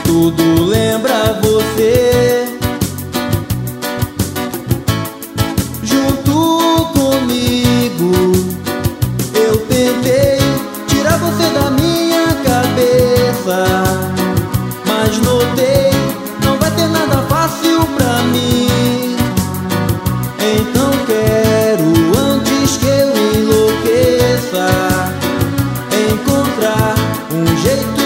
tudo lembra você. Junto comigo eu tentei tirar você da minha cabeça, mas notei, não vai ter nada fácil pra mim. Então quero, antes que eu enlouqueça, encontrar um jeito